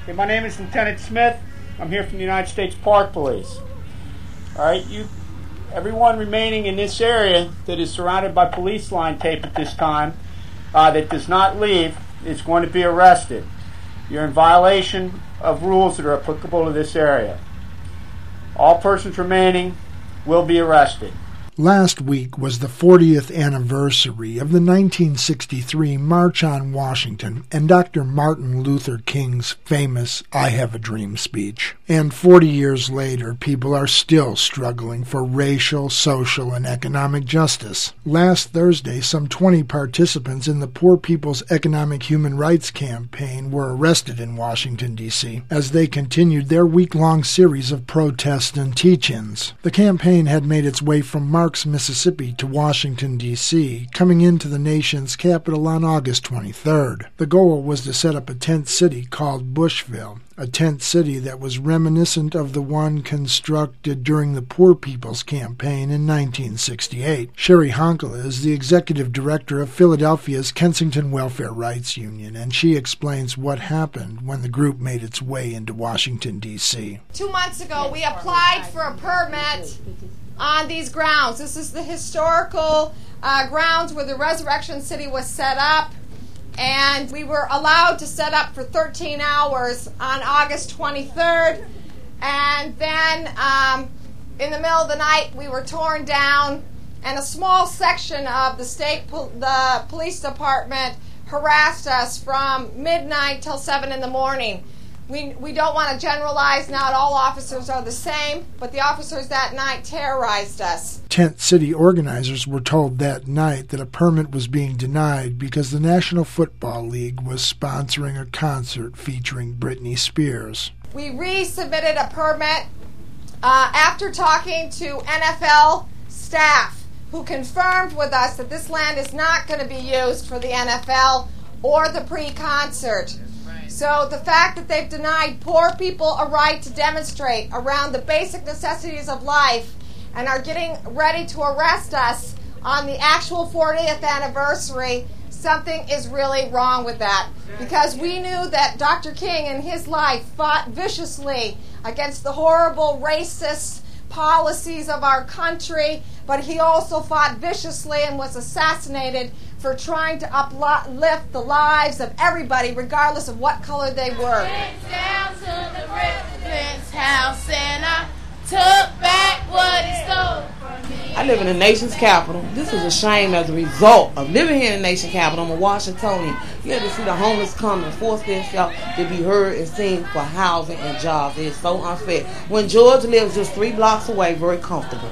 Hey, my name is Lieutenant Smith. I'm here from the United States Park Police. All right, everyone remaining in this area that is surrounded by police line tape at this time that does not leave is going to be arrested. You're in violation of rules that are applicable to this area. All persons remaining will be arrested. Last week was the 40th anniversary of the 1963 March on Washington and Dr. Martin Luther King's famous I Have a Dream speech. And 40 years later, people are still struggling for racial, social, and economic justice. Last Thursday, some 20 participants in the Poor People's Economic Human Rights Campaign were arrested in Washington, D.C., as they continued their week-long series of protests and teach-ins. The campaign had made its way from Marks, Mississippi to Washington, D.C., coming into the nation's capital on August 23rd. The goal was to set up a tent city called Bushville, a tent city that was reminiscent of the one constructed during the Poor People's Campaign in 1968. Sherry Honkel is the executive director of Philadelphia's Kensington Welfare Rights Union, and she explains what happened when the group made its way into Washington, D.C. 2 months ago, we applied for a permit on these grounds. This is the historical grounds where the Resurrection City was set up, and we were allowed to set up for 13 hours on August 23rd, and then in the middle of the night we were torn down, and a small section of the police department harassed us from midnight till 7 in the morning. We don't want to generalize. Not all officers are the same, but the officers that night terrorized us. Tent City organizers were told that night that a permit was being denied because the National Football League was sponsoring a concert featuring Britney Spears. We resubmitted a permit after talking to NFL staff, who confirmed with us that this land is not going to be used for the NFL or the pre-concert. So the fact that they've denied poor people a right to demonstrate around the basic necessities of life and are getting ready to arrest us on the actual 40th anniversary, something is really wrong with that. Because we knew that Dr. King in his life fought viciously against the horrible racist policies of our country, but he also fought viciously and was assassinated for trying to uplift the lives of everybody, regardless of what color they were. Went down to the president's house and I took back what he stole from me. I live in the nation's capital. This is a shame as a result of living here in the nation's capital. I'm a Washingtonian. You have to see the homeless come and force themselves to be heard and seen for housing and jobs. It is so unfair. When George lives just 3 blocks away, very comfortable.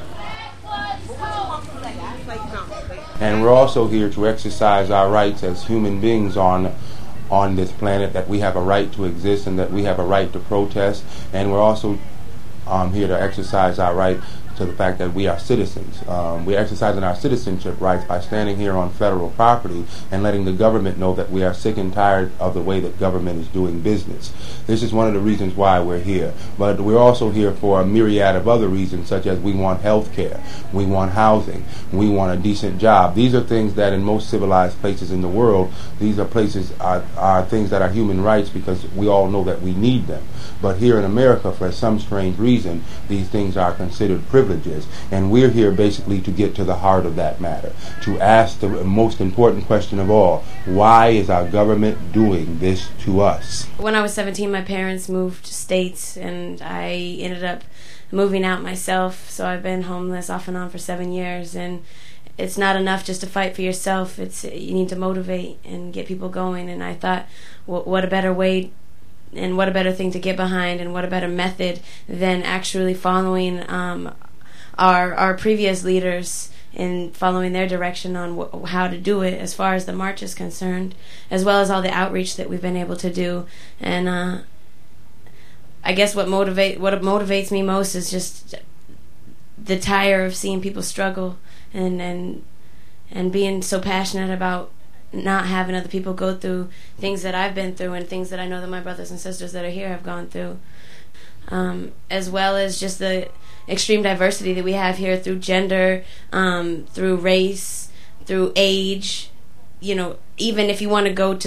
And we're also here to exercise our rights as human beings on this planet, that we have a right to exist and that we have a right to protest. And we're also here to exercise our right to the fact that we are citizens. We're exercising our citizenship rights by standing here on federal property and letting the government know that we are sick and tired of the way that government is doing business. This is one of the reasons why we're here. But we're also here for a myriad of other reasons, such as we want health care, we want housing, we want a decent job. These are things that in most civilized places in the world, these are places, are things that are human rights because we all know that we need them. But here in America, for some strange reason, these things are considered privileges. And we're here basically to get to the heart of that matter, to ask the most important question of all: why is our government doing this to us? When I was 17, my parents moved states, and I ended up moving out myself. So I've been homeless off and on for 7 years, and it's not enough just to fight for yourself. You need to motivate and get people going. And I thought, what a better way and what a better thing to get behind, and what a better method than actually following our previous leaders and following their direction on how to do it as far as the march is concerned, as well as all the outreach that we've been able to do. And I guess what motivates me most is just the tire of seeing people struggle and being so passionate about not having other people go through things that I've been through and things that I know that my brothers and sisters that are here have gone through, as well as just the extreme diversity that we have here through gender, through race, through age. You know, even if you want to go to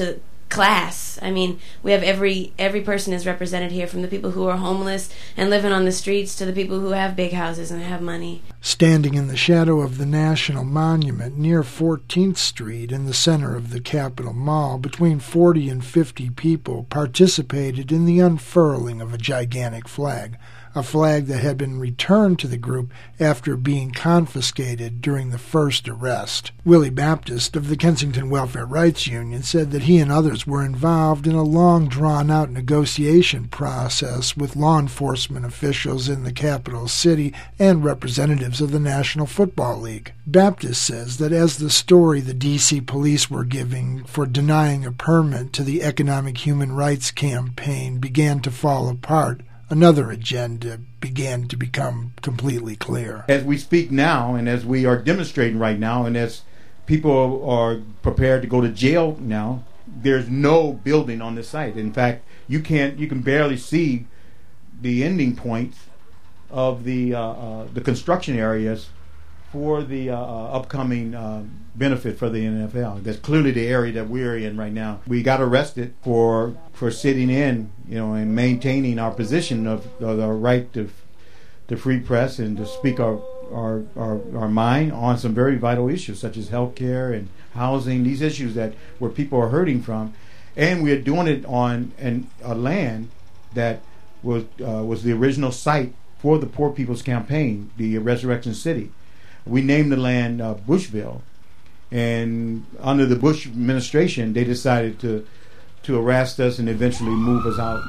class. I mean, we have every person is represented here, from the people who are homeless and living on the streets to the people who have big houses and have money. Standing in the shadow of the National Monument near 14th Street in the center of the Capitol Mall, between 40 and 50 people participated in the unfurling of a gigantic flag, a flag that had been returned to the group after being confiscated during the first arrest. Willie Baptist of the Kensington Welfare Rights Union said that he and others were involved in a long, drawn-out negotiation process with law enforcement officials in the capital city and representatives of the National Football League. Baptist says that as the story the D.C. police were giving for denying a permit to the Economic Human Rights Campaign began to fall apart, another agenda began to become completely clear. As we speak now, and as we are demonstrating right now, and as people are prepared to go to jail now, there's no building on the site. In fact, you can barely see the ending points of the construction areas for the upcoming benefit for the NFL. That's clearly the area that we're in right now. We got arrested for sitting in, and maintaining our position of our right to free press and to speak our mind on some very vital issues such as health care and housing, these issues where people are hurting from. And we are doing it on a land that was the original site for the Poor People's Campaign, the Resurrection City. We named the land Bushville, and under the Bush administration, they decided to arrest us and eventually move us out.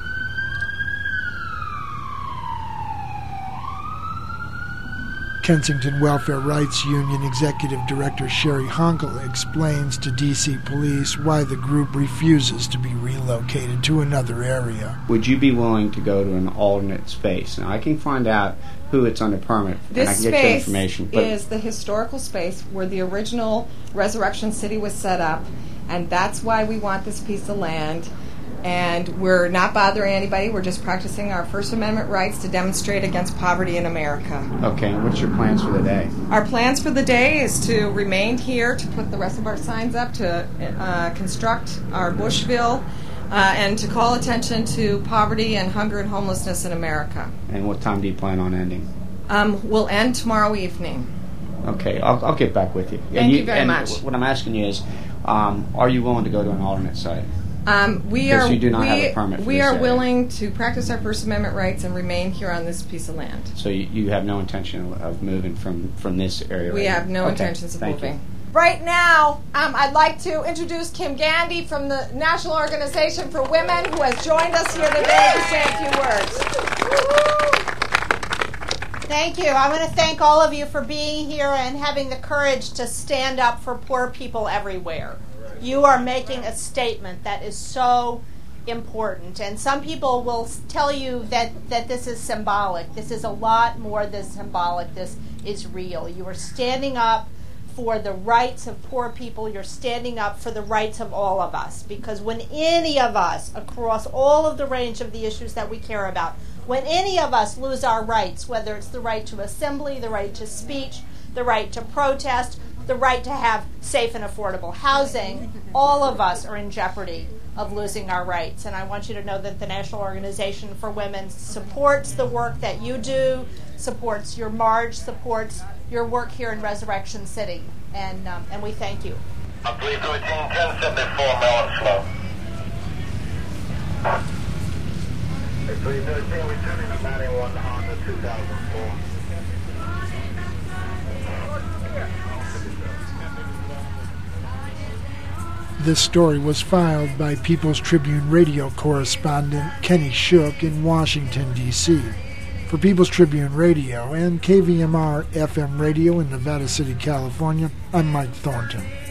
Kensington Welfare Rights Union Executive Director Sherry Hunkel explains to D.C. Police why the group refuses to be relocated to another area. Would you be willing to go to an alternate space? Now, I can find out who it's under permit, and I can get you information. This space is the historical space where the original Resurrection City was set up, and that's why we want this piece of land. And we're not bothering anybody. We're just practicing our First Amendment rights to demonstrate against poverty in America. Okay, and what's your plans for the day? Our plans for the day is to remain here, to put the rest of our signs up, to construct our Bushville, and to call attention to poverty and hunger and homelessness in America. And what time do you plan on ending? We'll end tomorrow evening. Okay, I'll get back with you. Thank you very much. What I'm asking you is, are you willing to go to an alternate site? We because you do not have a permit for we this are area. willing to practice our First Amendment rights and remain here on this piece of land. So you have no intention of moving from this area? We have no okay. intentions of Thank moving. You. Right now, I'd like to introduce Kim Gandy from the National Organization for Women, who has joined us here today to say a few words. Thank you. I want to thank all of you for being here and having the courage to stand up for poor people everywhere. You are making a statement that is so important. And some people will tell you that this is symbolic. This is a lot more than symbolic. This is real. You are standing up for the rights of poor people. You're standing up for the rights of all of us. Because when any of us, across all of the range of the issues that we care about, when any of us lose our rights, whether it's the right to assembly, the right to speech, the right to protest, the right to have safe and affordable housing, all of us are in jeopardy of losing our rights. And I want you to know that the National Organization for Women supports the work that you do, supports your march, supports your work here in Resurrection City. And we thank you. Please routine 1074 Mellon Slow. 313, returning to 91 Honda 2004. This story was filed by People's Tribune radio correspondent Kenny Shook in Washington, D.C. For People's Tribune Radio and KVMR FM radio in Nevada City, California, I'm Mike Thornton.